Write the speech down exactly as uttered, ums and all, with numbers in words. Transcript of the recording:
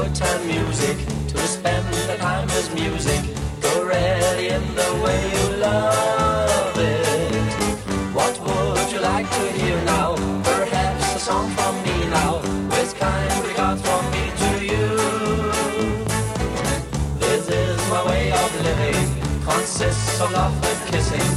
good time music. To spend the time as music. Go ready in the way you love it. What would you like to hear now? Perhaps a song from me now, with kind regards from me to you. This is my way of living, consists of love and kissing.